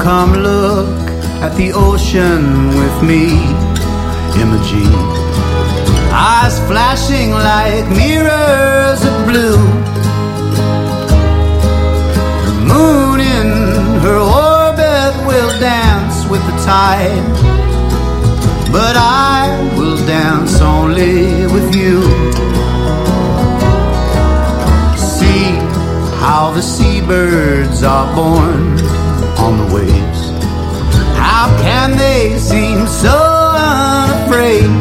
come look at the ocean with me, Imogene. Eyes flashing like mirrors of blue, the moon in her orbit will dance with the tide, but I will dance only with you. See how the seabirds are born on the waves. How can they seem so unafraid?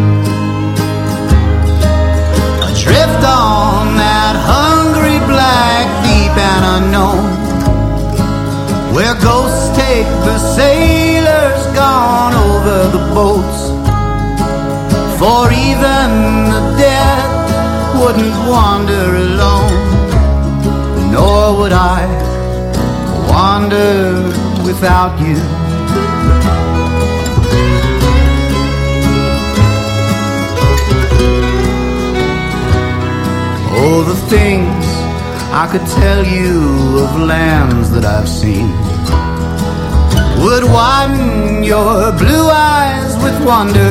Adrift on that hungry black deep and unknown, where ghosts take the sailors gone over the boats. For even the dead wouldn't wander alone, nor would I wander without you. Oh, the things I could tell you of lands that I've seen would widen your blue eyes with wonder.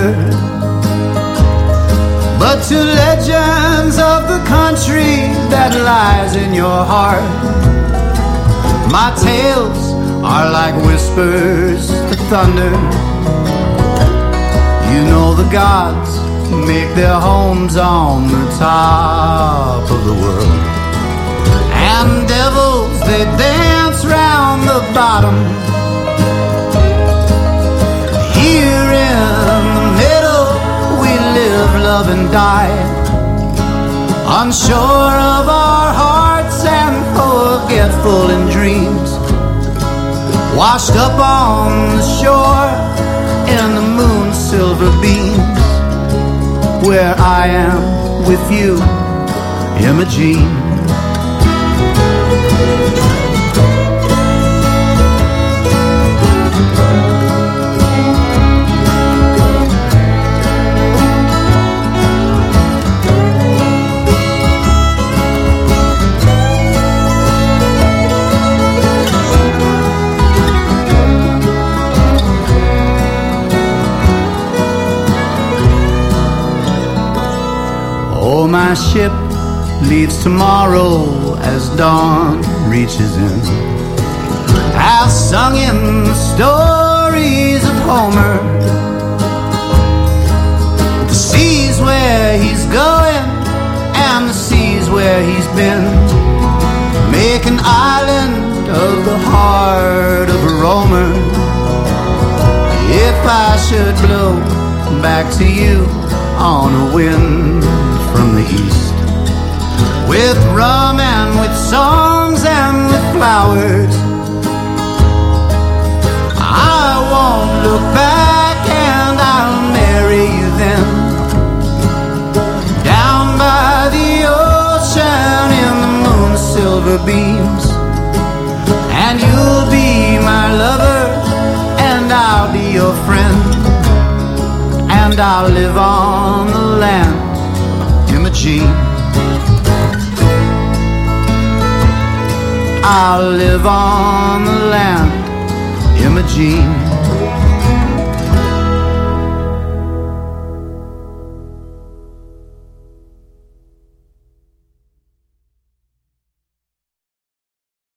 But to legends of the country that lies in your heart, my tales are like whispers to thunder. You know the gods make their homes on the top of the world, and devils, they dance round the bottom. Here in the middle we live, love and die, unsure of our hearts and forgetful in dreams, washed up on the shore in the moon's silver beams, where I am with you, Imogene. Oh, my ship leaves tomorrow as dawn reaches in. I've sung in the stories of Homer, the seas where he's going and the seas where he's been. Make an island of the heart of a roamer. If I should blow back to you on a wind from the east, with rum and with songs and with flowers, I won't look back and I'll marry you then, down by the ocean in the moon's silver beams. And you'll be my lover and I'll be your friend, and I'll live on the land, Imogene. I'll live on the land, Imogene.